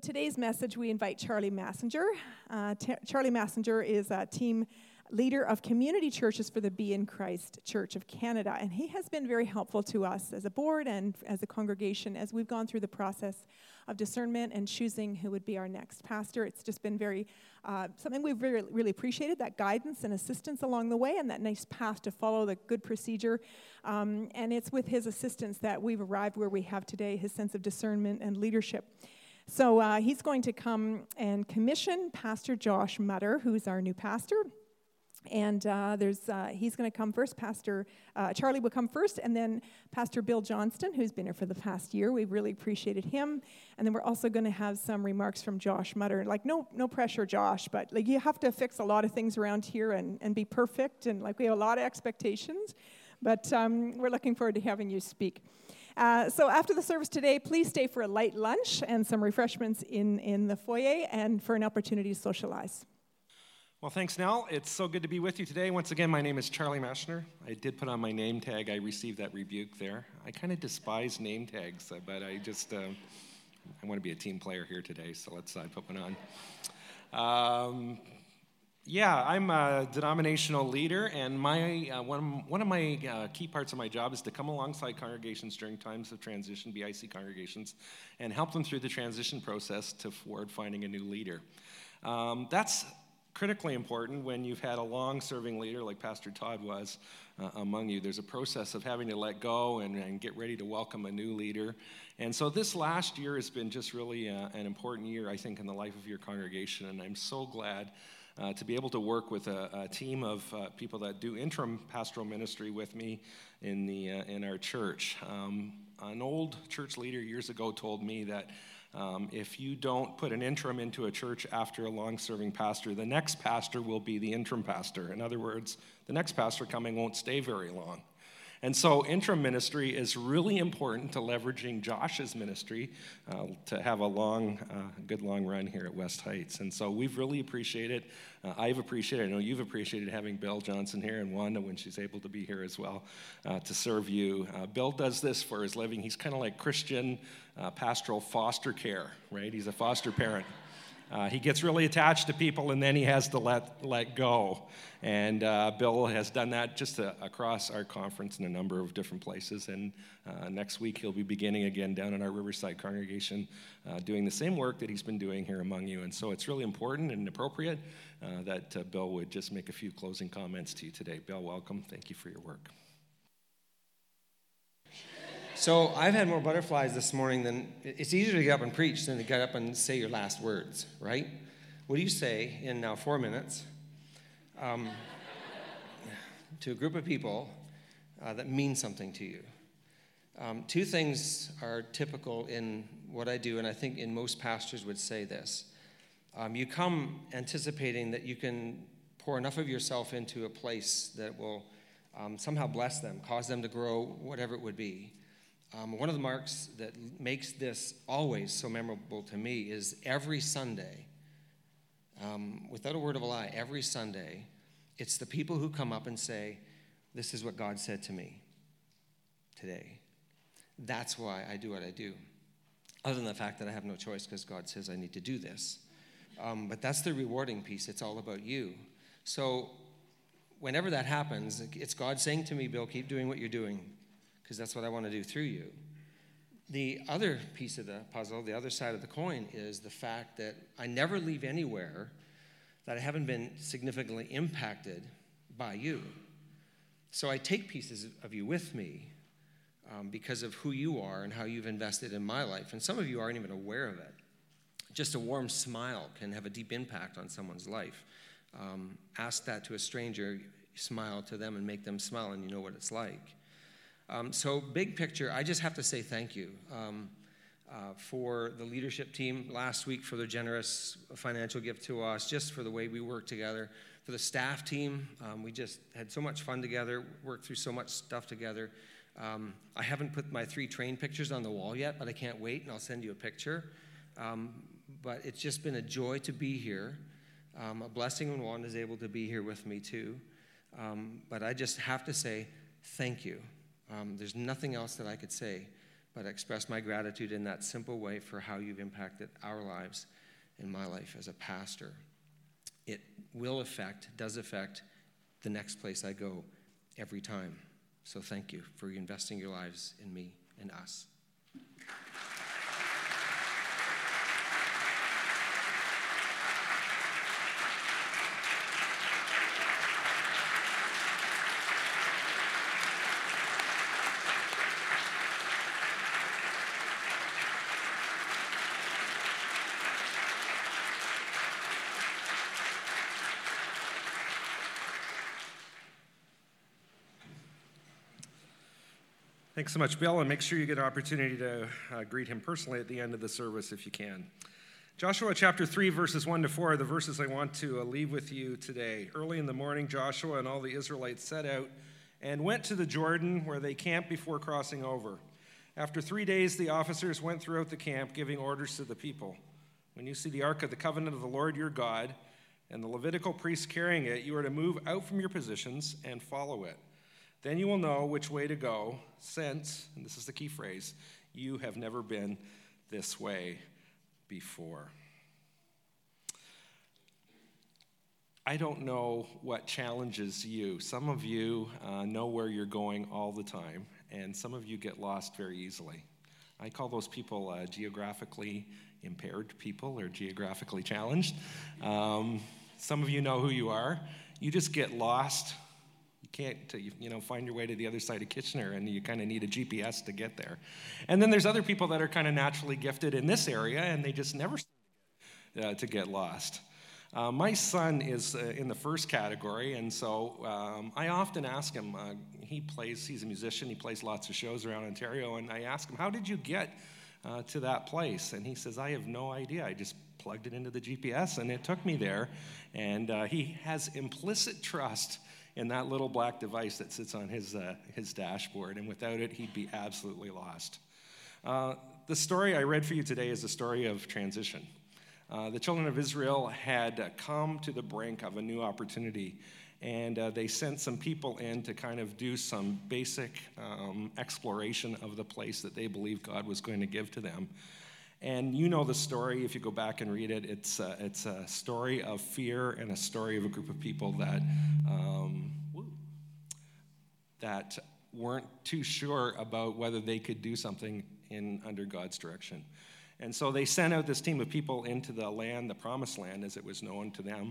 today's message, we invite Charlie Massenger. Charlie Massenger is a team leader of community churches for the Be in Christ Church of Canada, and he has been very helpful to us as a board and as a congregation as we've gone through the process of discernment and choosing who would be our next pastor. It's just been very something we've really appreciated, that guidance and assistance along the way and that nice path to follow, the good procedure. And it's with his assistance that we've arrived where we have today, his sense of discernment and leadership. So he's going to come and commission Pastor Josh Mutter, who's our new pastor. And he's going to come first. Pastor Charlie will come first, and then Pastor Bill Johnston, who's been here for the past year. We've really appreciated him. And then we're also going to have some remarks from Josh Mutter. Like, no pressure, Josh, but like you have to fix a lot of things around here and be perfect. And like we have a lot of expectations, but we're looking forward to having you speak. So after the service today, please stay for a light lunch and some refreshments in the foyer and for an opportunity to socialize. Well, thanks, Nell. It's so good to be with you today. Once again, my name is Charlie Massenger. I did put on my name tag. I received that rebuke there. I kind of despise name tags, but I want to be a team player here today, so let's put one on. I'm a denominational leader, and one of my key parts of my job is to come alongside congregations during times of transition, BIC congregations, and help them through the transition process toward finding a new leader. That's critically important when you've had a long-serving leader like Pastor Todd was among you. There's a process of having to let go and get ready to welcome a new leader. And so this last year has been just really an important year, I think, in the life of your congregation, and I'm so glad to be able to work with a team of people that do interim pastoral ministry with me in our church. An old church leader years ago told me that if you don't put an interim into a church after a long-serving pastor, the next pastor will be the interim pastor. In other words, the next pastor coming won't stay very long. And so interim ministry is really important to leveraging Josh's ministry to have a good long run here at West Heights. And so we've really appreciated, I've appreciated, I know you've appreciated having Bill Johnson here and Wanda when she's able to be here as well to serve you. Bill does this for his living. He's kind of like Christian pastoral foster care, right? He's a foster parent. He gets really attached to people, and then he has to let go. And Bill has done that just across our conference in a number of different places. And next week he'll be beginning again down in our Riverside congregation, doing the same work that he's been doing here among you. And so it's really important and appropriate that Bill would just make a few closing comments to you today. Bill, welcome. Thank you for your work. So I've had more butterflies this morning than, it's easier to get up and preach than to get up and say your last words, right? What do you say in now 4 minutes to a group of people that mean something to you? Two things are typical in what I do, and I think in most pastors would say this. You come anticipating that you can pour enough of yourself into a place that will somehow bless them, cause them to grow, whatever it would be. One of the marks that makes this always so memorable to me is every Sunday, without a word of a lie, every Sunday, it's the people who come up and say, this is what God said to me today. That's why I do what I do. Other than the fact that I have no choice because God says I need to do this. But that's the rewarding piece. It's all about you. So whenever that happens, it's God saying to me, Bill, keep doing what you're doing, because that's what I want to do through you. The other piece of the puzzle, the other side of the coin, is the fact that I never leave anywhere that I haven't been significantly impacted by you. So I take pieces of you with me because of who you are and how you've invested in my life. And some of you aren't even aware of it. Just a warm smile can have a deep impact on someone's life. Ask that to a stranger, smile to them and make them smile, and you know what it's like. So big picture, I just have to say thank you for the leadership team last week for their generous financial gift to us, just for the way we work together. For the staff team, we just had so much fun together, worked through so much stuff together. I haven't put my 3 train pictures on the wall yet, but I can't wait, and I'll send you a picture. But it's just been a joy to be here, a blessing when Wanda's able to be here with me too. But I just have to say thank you. There's nothing else that I could say but I express my gratitude in that simple way for how you've impacted our lives and my life as a pastor. It does affect the next place I go every time. So thank you for investing your lives in me and us. Thanks so much, Bill, and make sure you get an opportunity to greet him personally at the end of the service if you can. Joshua chapter 3, verses 1 to 4 are the verses I want to leave with you today. Early in the morning, Joshua and all the Israelites set out and went to the Jordan, where they camped before crossing over. After 3 days, the officers went throughout the camp, giving orders to the people. When you see the ark of the covenant of the Lord your God and the Levitical priests carrying it, you are to move out from your positions and follow it. Then you will know which way to go, since, and this is the key phrase, you have never been this way before. I don't know what challenges you. Some of you know where you're going all the time, and some of you get lost very easily. I call those people geographically impaired people or geographically challenged. Some of you know who you are. You just get lost. Can't find your way to the other side of Kitchener, and you kind of need a GPS to get there. And then there's other people that are kind of naturally gifted in this area, and they just never seem to get lost. My son is in the first category, and so I often ask him, he's a musician, he plays lots of shows around Ontario, and I ask him, how did you get to that place? And he says, I have no idea. I just plugged it into the GPS, and it took me there. And he has implicit trust in that little black device that sits on his dashboard, and without it, he'd be absolutely lost. The story I read for you today is a story of transition. The children of Israel had come to the brink of a new opportunity, and they sent some people in to kind of do some basic exploration of the place that they believed God was going to give to them. And you know the story, if you go back and read it, it's a story of fear and a story of a group of people that weren't too sure about whether they could do something under God's direction. And so they sent out this team of people into the land, the promised land as it was known to them,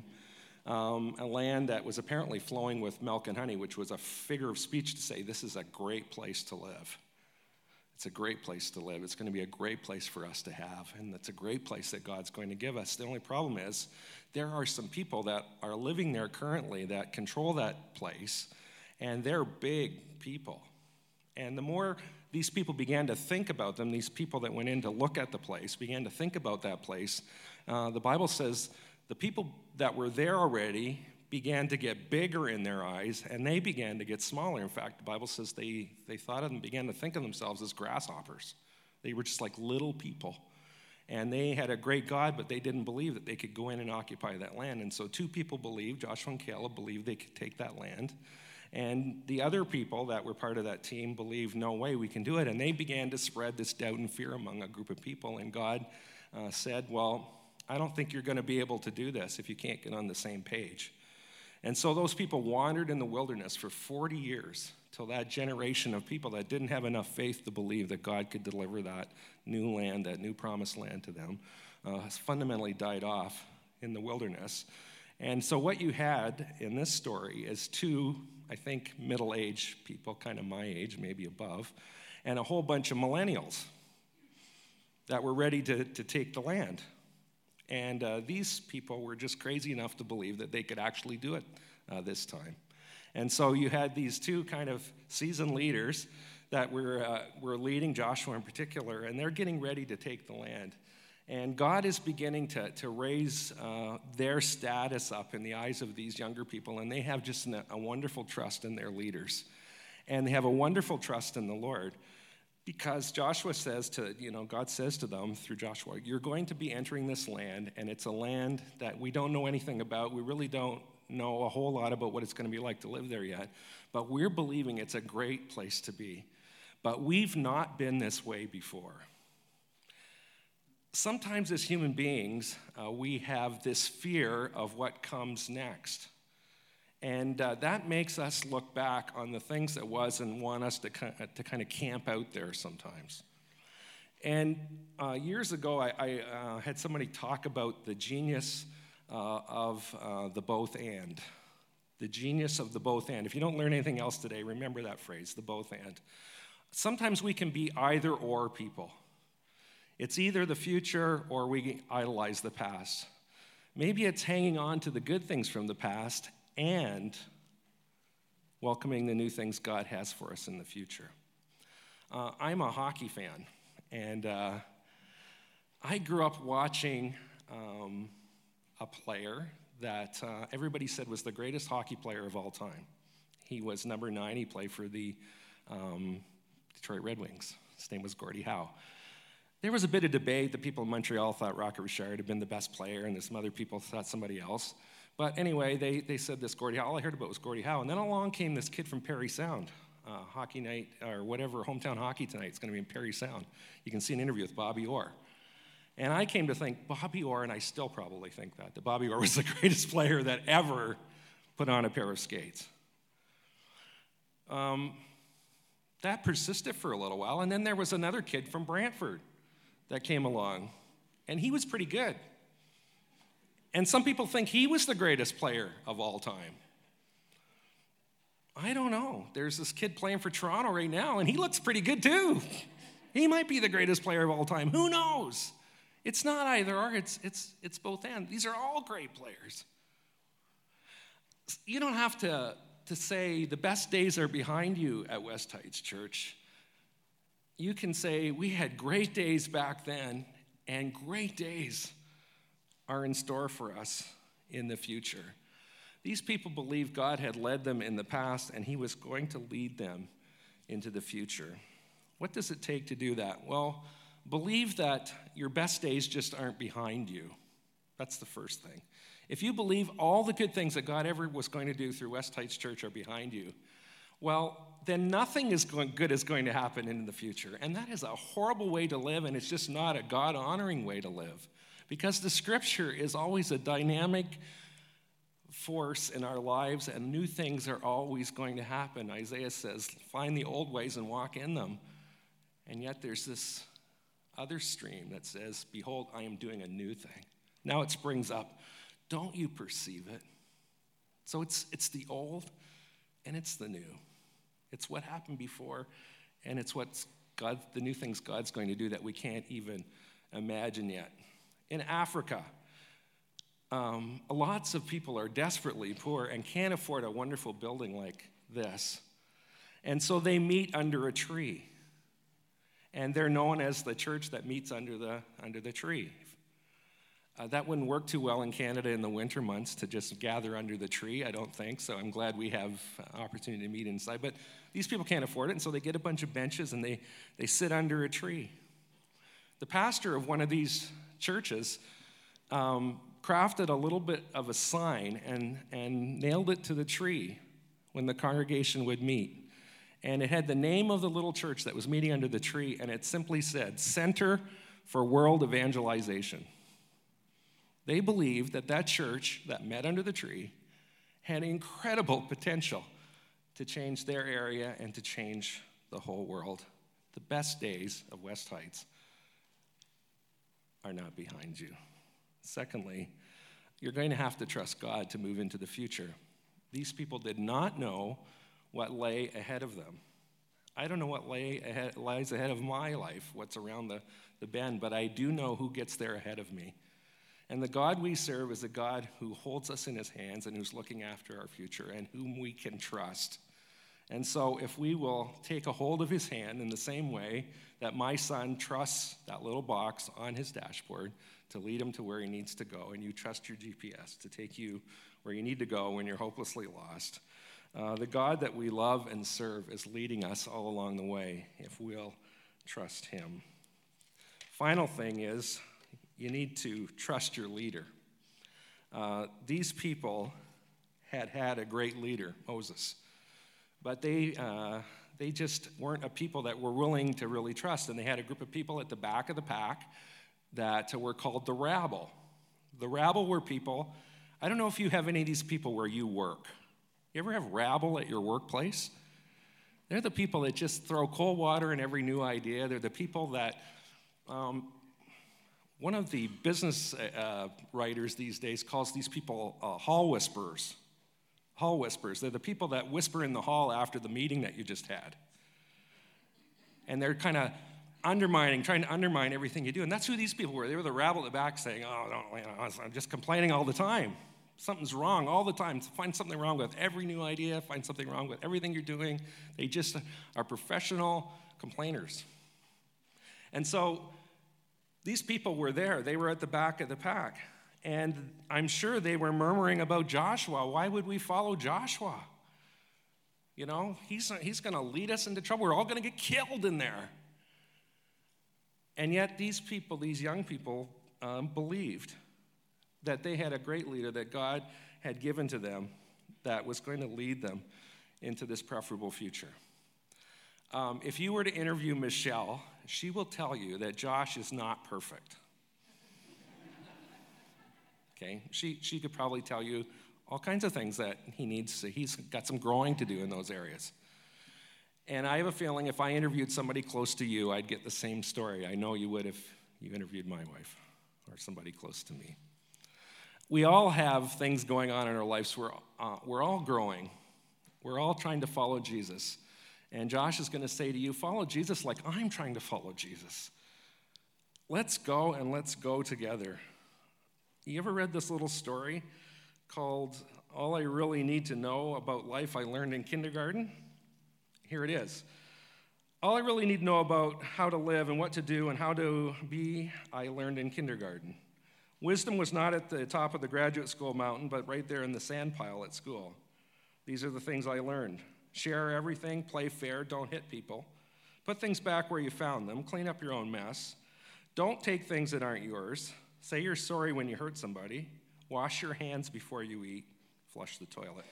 a land that was apparently flowing with milk and honey, which was a figure of speech to say this is a great place to live. It's a great place to live. It's going to be a great place for us to have, and it's a great place that God's going to give us. The only problem is there are some people that are living there currently that control that place, and they're big people. And the more these people began to think about them, these people that went in to look at the place began to think about that place, the Bible says the people that were there already began to get bigger in their eyes, and they began to get smaller. In fact, the Bible says they thought of and began to think of themselves as grasshoppers. They were just like little people. And they had a great God, but they didn't believe that they could go in and occupy that land. And so two people believed, Joshua and Caleb believed they could take that land. And the other people that were part of that team believed, no way, we can do it. And they began to spread this doubt and fear among a group of people. And God said, well, I don't think you're going to be able to do this if you can't get on the same page. And so those people wandered in the wilderness for 40 years till that generation of people that didn't have enough faith to believe that God could deliver that new land, that new promised land to them, has fundamentally died off in the wilderness. And so what you had in this story is two, I think, middle-aged people, kind of my age, maybe above, and a whole bunch of millennials that were ready to take the land. And these people were just crazy enough to believe that they could actually do it this time. And so you had these two kind of seasoned leaders that were leading, Joshua in particular, and they're getting ready to take the land. And God is beginning to raise their status up in the eyes of these younger people, and they have just a wonderful trust in their leaders. And they have a wonderful trust in the Lord. Because Joshua says God says to them through Joshua, you're going to be entering this land, and it's a land that we don't know anything about. We really don't know a whole lot about what it's going to be like to live there yet. But we're believing it's a great place to be. but we've not been this way before. Sometimes as human beings, we have this fear of what comes next. And that makes us look back on the things that was and want us to kind of camp out there sometimes. And years ago, I had somebody talk about the genius of the both and. The genius of the both and. If you don't learn anything else today, remember that phrase, the both and. Sometimes we can be either or people. It's either the future or we idolize the past. Maybe it's hanging on to the good things from the past and welcoming the new things God has for us in the future. I'm a hockey fan, and I grew up watching a player that everybody said was the greatest hockey player of all time. He was number 9. He played for the Detroit Red Wings. His name was Gordie Howe. There was a bit of debate. The people in Montreal thought Rocket Richard had been the best player, and some other people thought somebody else. But anyway, they said this Gordie Howe. All I heard about was Gordie Howe. And then along came this kid from Parry Sound. Hockey night, or whatever, hometown hockey tonight is going to be in Parry Sound. You can see an interview with Bobby Orr. And I came to think Bobby Orr, and I still probably think that Bobby Orr was the greatest player that ever put on a pair of skates. That persisted for a little while, and then there was another kid from Brantford that came along, and he was pretty good. And some people think he was the greatest player of all time. I don't know. There's this kid playing for Toronto right now, and he looks pretty good too. He might be the greatest player of all time. Who knows? It's not either or, it's both and. These are all great players. You don't have to say the best days are behind you at West Heights Church. You can say we had great days back then, and great days are in store for us in the future. These people believed God had led them in the past, and he was going to lead them into the future. What does it take to do that? Well, believe that your best days just aren't behind you. That's the first thing. If you believe all the good things that God ever was going to do through West Heights Church are behind you, well, then nothing good is going to happen in the future. And that is a horrible way to live, and it's just not a God-honoring way to live. Because the scripture is always a dynamic force in our lives, and new things are always going to happen. Isaiah says, find the old ways and walk in them. And yet there's this other stream that says, behold, I am doing a new thing. Now it springs up. Don't you perceive it? So it's the old and it's the new. It's what happened before, and it's the new things God's going to do that we can't even imagine yet. In Africa, lots of people are desperately poor and can't afford a wonderful building like this. And so they meet under a tree. And they're known as the church that meets under the tree. That wouldn't work too well in Canada in the winter months to just gather under the tree, I don't think. So I'm glad we have opportunity to meet inside. But these people can't afford it, and so they get a bunch of benches and they sit under a tree. The pastor of one of these churches crafted a little bit of a sign and nailed it to the tree when the congregation would meet. And it had the name of the little church that was meeting under the tree, and it simply said, Center for World Evangelization. They believed that church that met under the tree had incredible potential to change their area and to change the whole world. The best days of West Heights are not behind you. Secondly, you're going to have to trust God to move into the future. These people did not know what lay ahead of them. I don't know what lies ahead of my life, what's around the bend, but I do know who gets there ahead of me. And the God we serve is a God who holds us in his hands and who's looking after our future and whom we can trust. And so if we will take a hold of his hand in the same way that my son trusts that little box on his dashboard to lead him to where he needs to go, and you trust your GPS to take you where you need to go when you're hopelessly lost, the God that we love and serve is leading us all along the way if we'll trust him. Final thing is, you need to trust your leader. These people had a great leader, Moses, but they they just weren't a people that were willing to really trust. And they had a group of people at the back of the pack that were called the rabble. The rabble were people, I don't know if you have any of these people where you work. You ever have rabble at your workplace? They're the people that just throw cold water in every new idea. They're the people that, one of the business writers these days calls these people hall whisperers. Hall whisperers. They're the people that whisper in the hall after the meeting that you just had. And they're kind of trying to undermine everything you do. And that's who these people were. They were the rabble at the back saying, I'm just complaining all the time. Something's wrong all the time. Find something wrong with every new idea. Find something wrong with everything you're doing. They just are professional complainers. And so these people were there. They were at the back of the pack. And I'm sure they were murmuring about Joshua. Why would we follow Joshua? You know, he's going to lead us into trouble. We're all going to get killed in there. And yet these people, these young people, believed that they had a great leader that God had given to them that was going to lead them into this preferable future. If you were to interview Michelle, she will tell you that Josh is not perfect. Okay, she could probably tell you all kinds of things that he's got some growing to do in those areas. And I have a feeling if I interviewed somebody close to you, I'd get the same story. I know you would if you interviewed my wife or somebody close to me. We all have things going on in our lives. We're all growing. We're all trying to follow Jesus. And Josh is going to say to you, follow Jesus like I'm trying to follow Jesus. Let's go and let's go together. You ever read this little story called All I Really Need to Know About Life I Learned in Kindergarten? Here it is. All I really need to know about how to live and what to do and how to be, I learned in kindergarten. Wisdom was not at the top of the graduate school mountain, but right there in the sand pile at school. These are the things I learned. Share everything, play fair, don't hit people. Put things back where you found them, clean up your own mess. Don't take things that aren't yours. Say you're sorry when you hurt somebody. Wash your hands before you eat. Flush the toilet.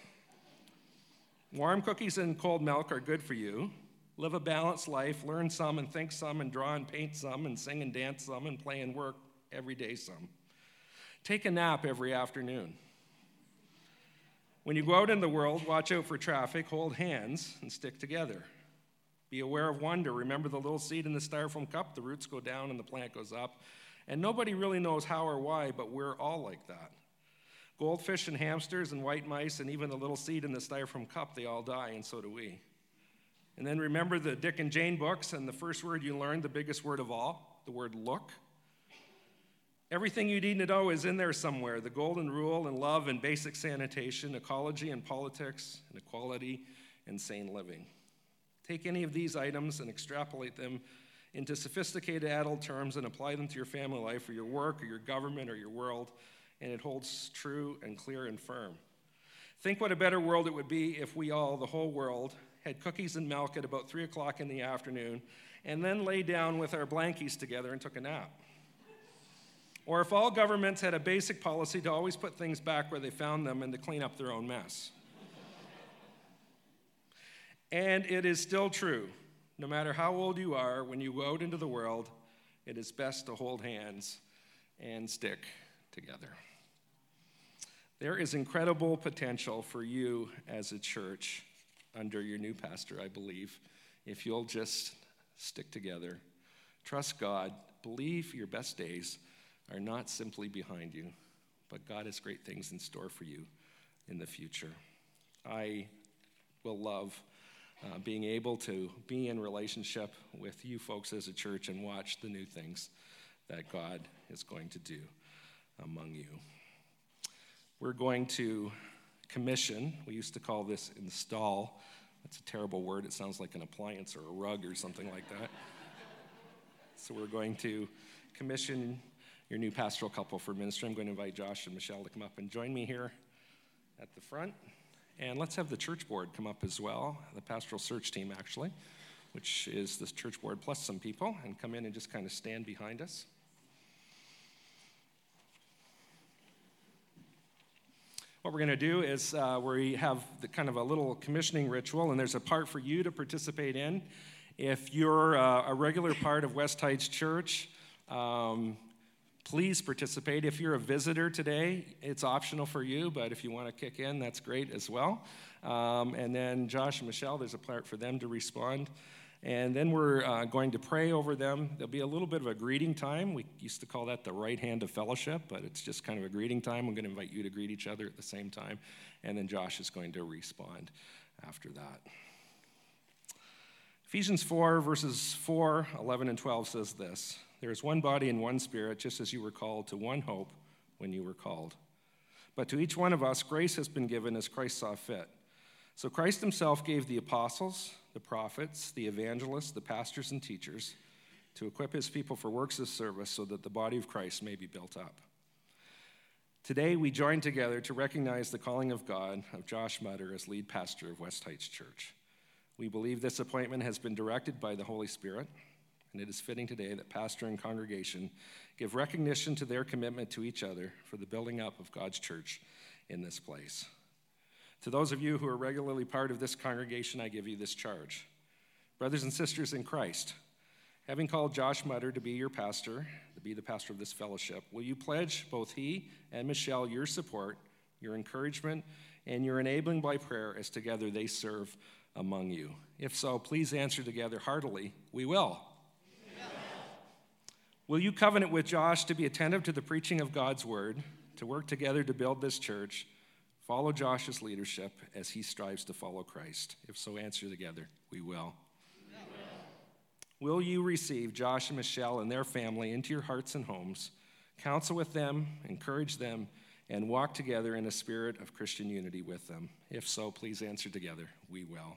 Warm cookies and cold milk are good for you. Live a balanced life. Learn some and think some and draw and paint some and sing and dance some and play and work every day some. Take a nap every afternoon. When you go out in the world, watch out for traffic, hold hands, and stick together. Be aware of wonder. Remember the little seed in the styrofoam cup? The roots go down and the plant goes up. And nobody really knows how or why, but we're all like that. Goldfish and hamsters and white mice and even the little seed in the styrofoam cup, they all die, and so do we. And then remember the Dick and Jane books, and the first word you learned, the biggest word of all, the word look. Everything you need to know is in there somewhere. The golden rule and love and basic sanitation, ecology and politics, and equality and sane living. Take any of these items and extrapolate them into sophisticated adult terms and apply them to your family life or your work or your government or your world, and it holds true and clear and firm. Think what a better world it would be if we all, the whole world, had cookies and milk at about 3 o'clock in the afternoon and then lay down with our blankies together and took a nap. Or if all governments had a basic policy to always put things back where they found them and to clean up their own mess. And it is still true. No matter how old you are, when you go out into the world, it is best to hold hands and stick together. There is incredible potential for you as a church under your new pastor, I believe, if you'll just stick together, trust God, believe your best days are not simply behind you, but God has great things in store for you in the future. I will love being able to be in relationship with you folks as a church and watch the new things that God is going to do among you. We're going to commission. We used to call this install. That's a terrible word. It sounds like an appliance or a rug or something like that. So we're going to commission your new pastoral couple for ministry. I'm going to invite Josh and Michelle to come up and join me here at the front. And let's have the church board come up as well, the pastoral search team actually, which is this church board plus some people, and come in and just kind of stand behind us. What what we're going to do is we have the kind of a little commissioning ritual, and there's a part for you to participate in. If you're a regular part of West Heights Church, please participate. If you're a visitor today, it's optional for you, but if you want to kick in, that's great as well. And then Josh and Michelle, there's a part for them to respond. And then we're going to pray over them. There'll be a little bit of a greeting time. We used to call that the right hand of fellowship, but it's just kind of a greeting time. I'm going to invite you to greet each other at the same time. And then Josh is going to respond after that. Ephesians 4, verses 4, 11, and 12 says this: "There is one body and one spirit, just as you were called to one hope when you were called. But to each one of us, grace has been given as Christ saw fit. So Christ himself gave the apostles, the prophets, the evangelists, the pastors, and teachers to equip his people for works of service so that the body of Christ may be built up. Today, we join together to recognize the calling of God of Josh Mutter as lead pastor of West Heights Church. We believe this appointment has been directed by the Holy Spirit, and it is fitting today that pastor and congregation give recognition to their commitment to each other for the building up of God's church in this place. To those of you who are regularly part of this congregation, I give you this charge. Brothers and sisters in Christ, having called Josh Mutter to be your pastor, to be the pastor of this fellowship, will you pledge both he and Michelle your support, your encouragement, and your enabling by prayer as together they serve among you? If so, please answer together heartily, we will. Will you covenant with Josh to be attentive to the preaching of God's word, to work together to build this church, follow Josh's leadership as he strives to follow Christ? If so, answer together, we will. Will you receive Josh and Michelle and their family into your hearts and homes, counsel with them, encourage them, and walk together in a spirit of Christian unity with them? If so, please answer together, we will.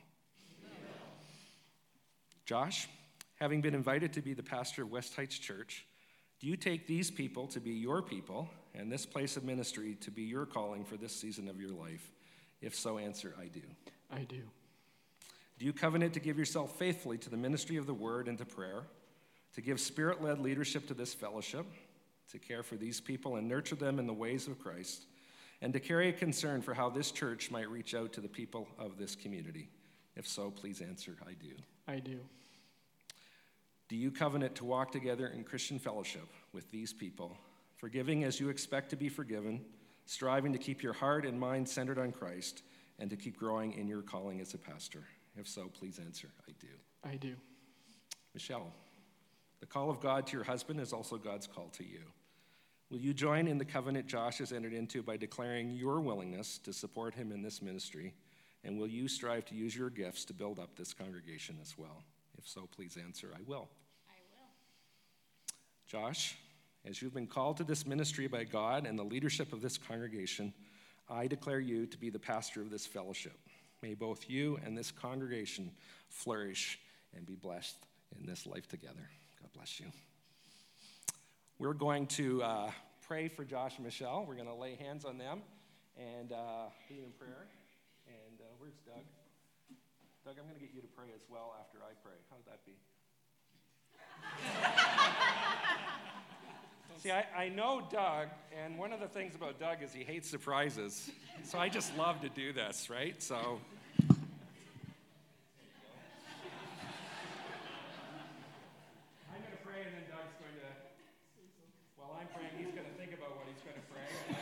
Josh, having been invited to be the pastor of West Heights Church, do you take these people to be your people and this place of ministry to be your calling for this season of your life? If so, answer, I do. I do. Do you covenant to give yourself faithfully to the ministry of the word and to prayer, to give spirit-led leadership to this fellowship, to care for these people and nurture them in the ways of Christ, and to carry a concern for how this church might reach out to the people of this community? If so, please answer, I do. I do. Do you covenant to walk together in Christian fellowship with these people, forgiving as you expect to be forgiven, striving to keep your heart and mind centered on Christ, and to keep growing in your calling as a pastor? If so, please answer, I do. I do. Michelle, the call of God to your husband is also God's call to you. Will you join in the covenant Josh has entered into by declaring your willingness to support him in this ministry? And will you strive to use your gifts to build up this congregation as well? If so, please answer, I will. I will. Josh, as you've been called to this ministry by God and the leadership of this congregation, I declare you to be the pastor of this fellowship. May both you and this congregation flourish and be blessed in this life together. God bless you. We're going to pray for Josh and Michelle. We're going to lay hands on them and be in prayer. And where's Doug? Doug, I'm going to get you to pray as well after I pray. How would that be? See, I know Doug, and one of the things about Doug is he hates surprises. So I just love to do this, right? So I'm going to pray, and then Doug's going to, while I'm praying, he's going to think about what he's going to pray.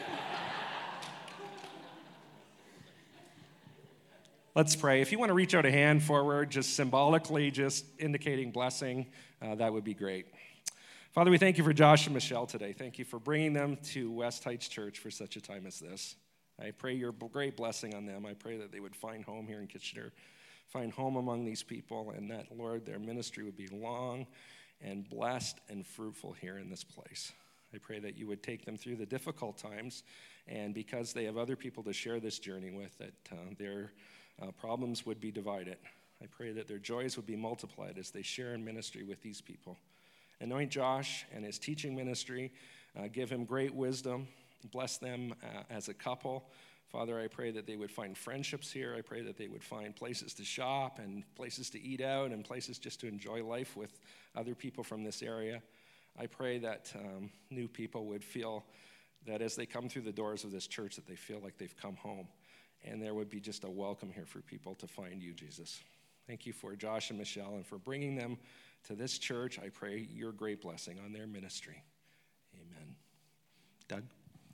Let's pray. If you want to reach out a hand forward, just symbolically, just indicating blessing, that would be great. Father, we thank you for Josh and Michelle today. Thank you for bringing them to West Heights Church for such a time as this. I pray your great blessing on them. I pray that they would find home here in Kitchener, find home among these people, and that, Lord, their ministry would be long and blessed and fruitful here in this place. I pray that you would take them through the difficult times, and because they have other people to share this journey with, that their problems would be divided. I pray that their joys would be multiplied as they share in ministry with these people. Anoint Josh and his teaching ministry. Give him great wisdom. Bless them as a couple. Father, I pray that they would find friendships here. I pray that they would find places to shop and places to eat out and places just to enjoy life with other people from this area. I pray that new people would feel that as they come through the doors of this church, that they feel like they've come home. And there would be just a welcome here for people to find you, Jesus. Thank you for Josh and Michelle and for bringing them to this church. I pray your great blessing on their ministry. Amen. Doug?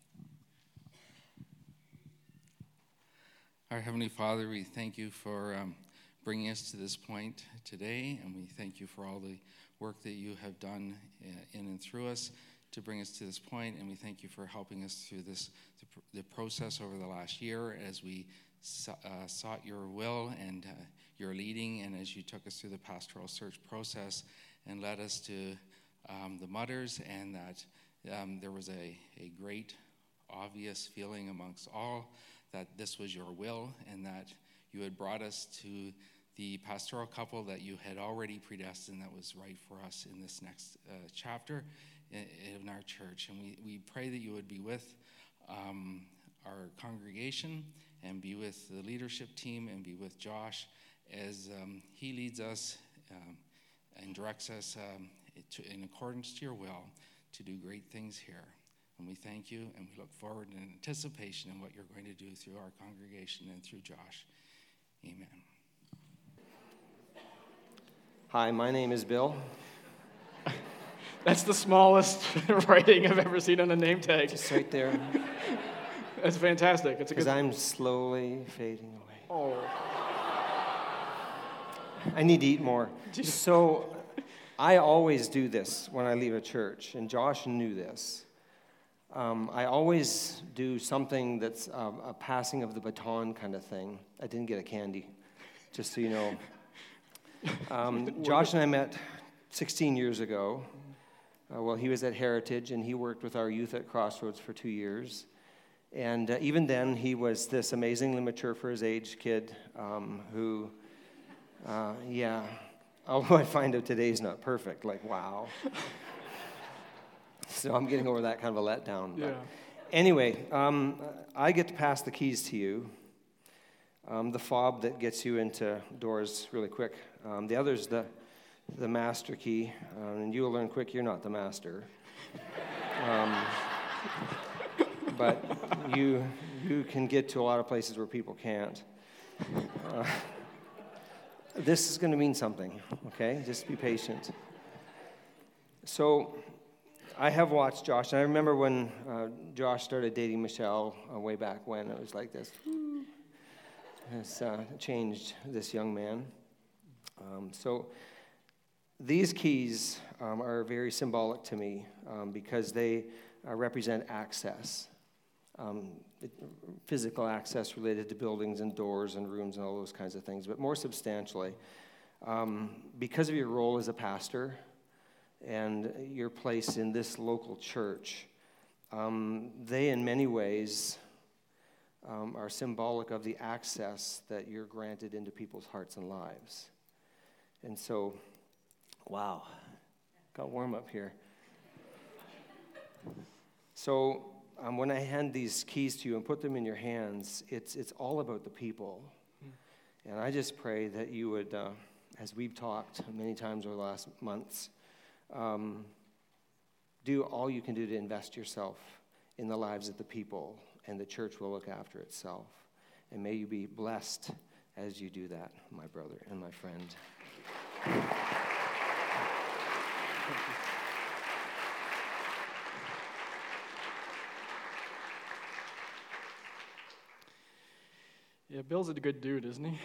Our Heavenly Father, we thank you for bringing us to this point today, and we thank you for all the work that you have done in and through us to bring us to this point, and we thank you for helping us through the process over the last year as we sought your will and your leading, and as you took us through the pastoral search process and led us to the Mudders, and that there was a great obvious feeling amongst all that this was your will, and that you had brought us to the pastoral couple that you had already predestined that was right for us in this next chapter in our church. And we pray that you would be with our congregation and be with the leadership team and be with Josh as he leads us and directs us in accordance to your will to do great things here. And we thank you, and we look forward in anticipation in what you're going to do through our congregation and through Josh. Amen. Hi, my name is Bill. That's the smallest writing I've ever seen on a name tag. Just right there. That's fantastic. It's a Because good. I'm slowly fading away. Oh, I need to eat more. So I always do this when I leave a church, and Josh knew this. I always do something that's a passing of the baton kind of thing. I didn't get a candy, just so you know. Josh and I met 16 years ago. Well, he was at Heritage, and he worked with our youth at Crossroads for 2 years. And even then, he was this amazingly mature for his age kid who, although I find out today he's not perfect, like, wow. So I'm getting over that kind of a letdown. yeah. Anyway, I get to pass the keys to you. The fob that gets you into doors really quick. The other's the master key, and you will learn quick you're not the master. But you can get to a lot of places where people can't. This is going to mean something, okay? Just be patient. So I have watched Josh, and I remember when Josh started dating Michelle way back when. It was like this. It's changed this young man. So these keys are very symbolic to me because they represent access. Physical access related to buildings and doors and rooms and all those kinds of things. But more substantially, because of your role as a pastor and your place in this local church, they in many ways are symbolic of the access that you're granted into people's hearts and lives. And so, wow, got warm up here. So when I hand these keys to you and put them in your hands, it's all about the people. And I just pray that you would, as we've talked many times over the last months, do all you can do to invest yourself in the lives of the people, and the church will look after itself. And may you be blessed as you do that, my brother and my friend. Yeah, Bill's a good dude, isn't he?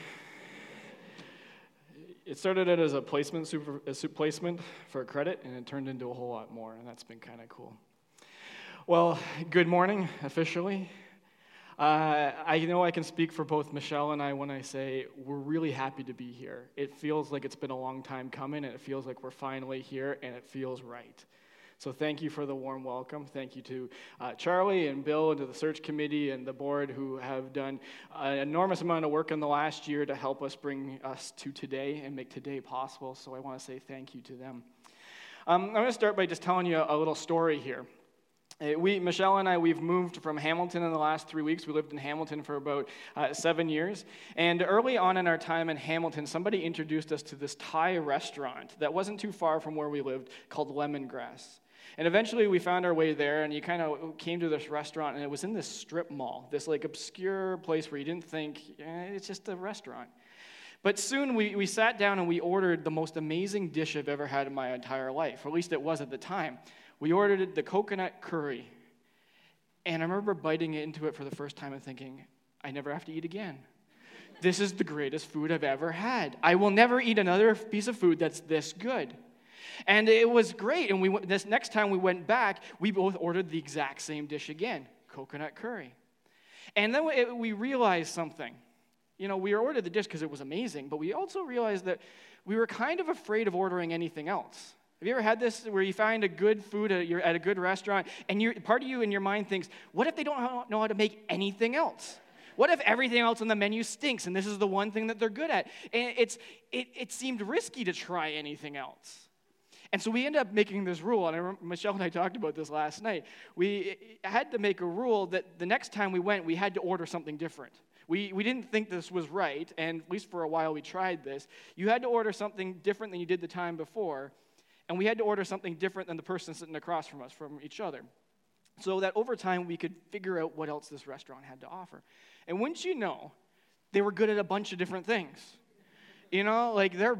It started out as a placement for a credit, and it turned into a whole lot more, and that's been kind of cool. Well, good morning, officially. I know I can speak for both Michelle and I when I say we're really happy to be here. It feels like it's been a long time coming, and it feels like we're finally here, and it feels right. So thank you for the warm welcome. Thank you to Charlie and Bill and to the search committee and the board who have done an enormous amount of work in the last year to help us bring us to today and make today possible. So I want to say thank you to them. I'm going to start by just telling you a little story here. Michelle and I, we've moved from Hamilton in the last 3 weeks. We lived in Hamilton for about 7 years. And early on in our time in Hamilton, somebody introduced us to this Thai restaurant that wasn't too far from where we lived called Lemongrass. And eventually we found our way there, and you kind of came to this restaurant, and it was in this strip mall, this like obscure place where you didn't think, it's just a restaurant. But soon we sat down and we ordered the most amazing dish I've ever had in my entire life, or at least it was at the time. We ordered the coconut curry. And I remember biting into it for the first time and thinking, I never have to eat again. This is the greatest food I've ever had. I will never eat another piece of food that's this good. And it was great. And this next time we went back, we both ordered the exact same dish again, coconut curry. And then we realized something. We ordered the dish because it was amazing, but we also realized that we were kind of afraid of ordering anything else. Have you ever had this where you find a good food at a good restaurant, and part of you in your mind thinks, what if they don't know how to make anything else? What if everything else on the menu stinks, and this is the one thing that they're good at? And it seemed risky to try anything else. And so we ended up making this rule, and I remember Michelle and I talked about this last night. We had to make a rule that the next time we went, we had to order something different. We didn't think this was right, and at least for a while we tried this. You had to order something different than you did the time before, and we had to order something different than the person sitting across from us, from each other, so that over time we could figure out what else this restaurant had to offer. And wouldn't you know, they were good at a bunch of different things. Like their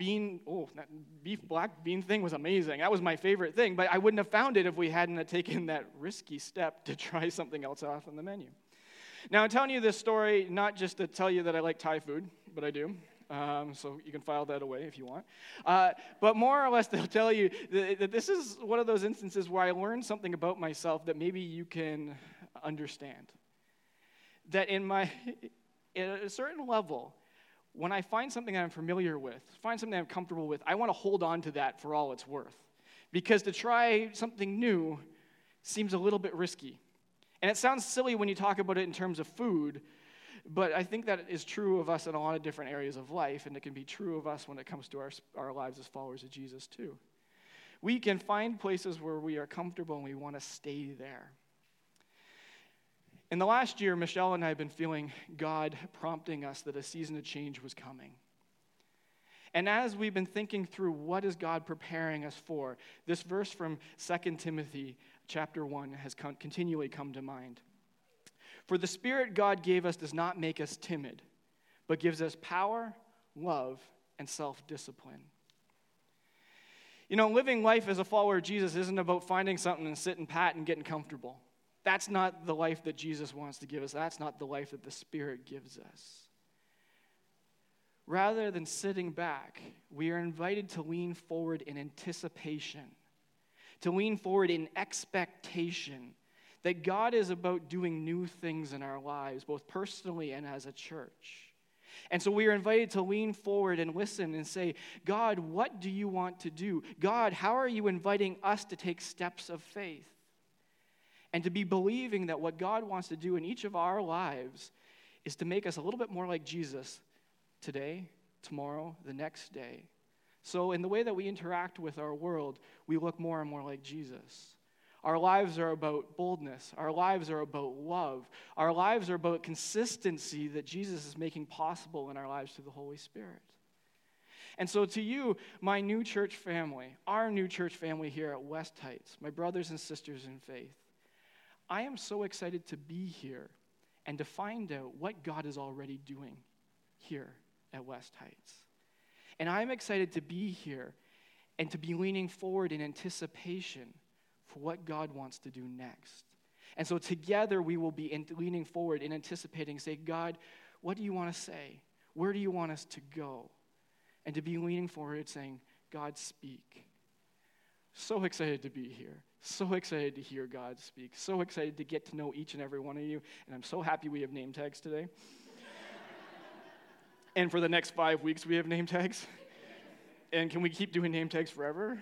beef black bean thing was amazing. That was my favorite thing, but I wouldn't have found it if we hadn't taken that risky step to try something else off on the menu. Now, I'm telling you this story not just to tell you that I like Thai food, but I do. So you can file that away if you want. But more or less, they'll tell you that this is one of those instances where I learned something about myself that maybe you can understand. That at a certain level, when I find something I'm familiar with, find something I'm comfortable with, I want to hold on to that for all it's worth. Because to try something new seems a little bit risky. And it sounds silly when you talk about it in terms of food, but I think that is true of us in a lot of different areas of life, and it can be true of us when it comes to our lives as followers of Jesus too. We can find places where we are comfortable and we want to stay there. In the last year, Michelle and I have been feeling God prompting us that a season of change was coming. And as we've been thinking through what is God preparing us for, this verse from 2 Timothy chapter 1 has continually come to mind. For the Spirit God gave us does not make us timid, but gives us power, love, and self-discipline. Living life as a follower of Jesus isn't about finding something and sitting pat and getting comfortable. That's not the life that Jesus wants to give us. That's not the life that the Spirit gives us. Rather than sitting back, we are invited to lean forward in anticipation, to lean forward in expectation that God is about doing new things in our lives, both personally and as a church. And so we are invited to lean forward and listen and say, God, what do you want to do? God, how are you inviting us to take steps of faith? And to be believing that what God wants to do in each of our lives is to make us a little bit more like Jesus today, tomorrow, the next day. So in the way that we interact with our world, we look more and more like Jesus. Our lives are about boldness. Our lives are about love. Our lives are about consistency that Jesus is making possible in our lives through the Holy Spirit. And so to you, my new church family, our new church family here at West Heights, my brothers and sisters in faith, I am so excited to be here and to find out what God is already doing here at West Heights. And I'm excited to be here and to be leaning forward in anticipation for what God wants to do next. And so together we will be leaning forward and anticipating, say, God, what do you want to say? Where do you want us to go? And to be leaning forward saying, God, speak. So excited to be here. So excited to hear God speak. So excited to get to know each and every one of you. And I'm so happy we have name tags today. And for the next 5 weeks, we have name tags. And can we keep doing name tags forever?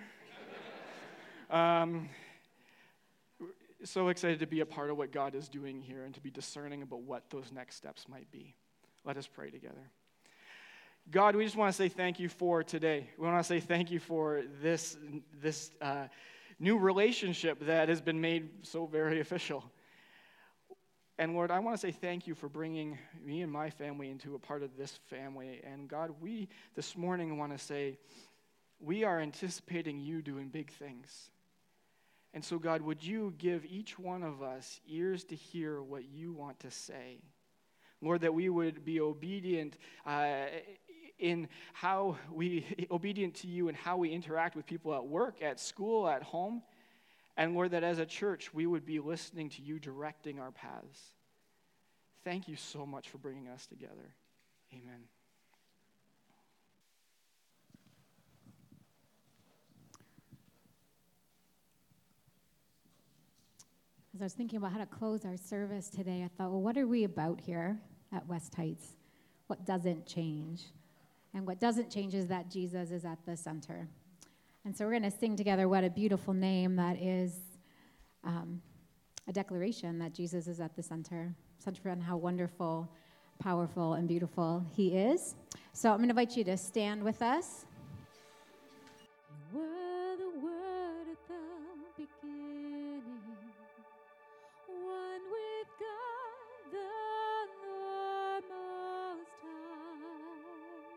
So excited to be a part of what God is doing here and to be discerning about what those next steps might be. Let us pray together. God, we just want to say thank you for today. We want to say thank you for this new relationship that has been made so very official. And Lord, I want to say thank you for bringing me and my family into a part of this family. And God, we this morning want to say we are anticipating you doing big things. And so, God, would you give each one of us ears to hear what you want to say? Lord, that we would be obedient obedient to you in how we interact with people at work, at school, at home. And Lord, that as a church, we would be listening to you directing our paths. Thank you so much for bringing us together. Amen. As I was thinking about how to close our service today, I thought, well, what are we about here at West Heights? What doesn't change? And what doesn't change is that Jesus is at the center. And so we're going to sing together What a Beautiful Name. That is a declaration that Jesus is at the center on how wonderful, powerful, and beautiful he is. So I'm going to invite you to stand with us. You were the Word at the beginning, one with God, the Lord Most High.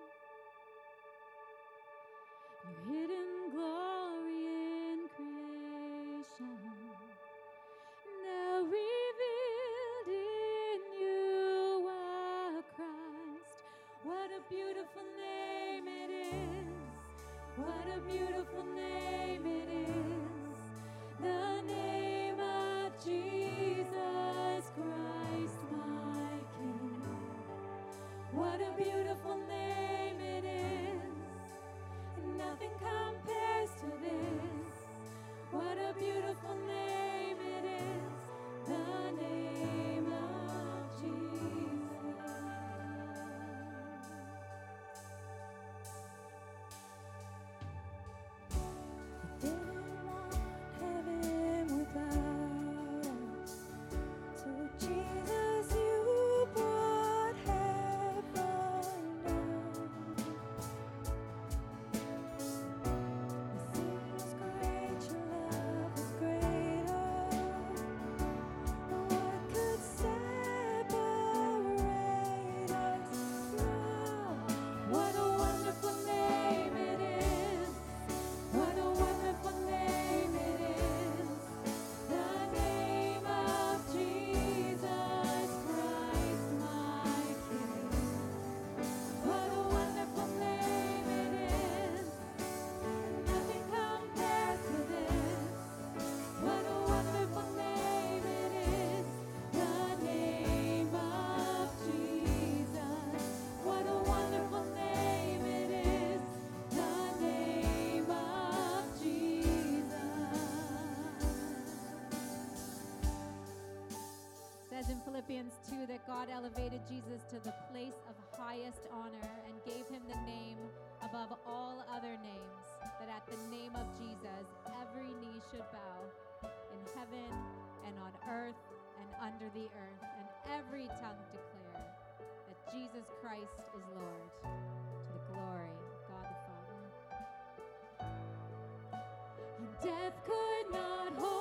Your hidden glory in creation, now revealed in you are Christ. What a beautiful name it is. What a beautiful name it is. The name of Jesus Christ, my King. What a beautiful name it is. Nothing compares to this. What a beautiful name it is. The name of Jesus. I didn't want heaven without us. So Jesus, you brought heaven down. It seems great, your love is greater. What could separate us now? What a wonderful name it is. What a wonderful name it is. The name of Jesus Christ, my King. What a wonderful name it is. Nothing compares to this. What a wonderful name it is. The name of Jesus. What a wonderful name it is. The name of Jesus. It says in Philippians 2 that God elevated Jesus to the place of highest honor and gave him the name above all other names, that at the name of Jesus every knee should bow in heaven and on earth and under the earth, and every tongue declare that Jesus Christ is Lord, to the glory of God the Father. And death could not hold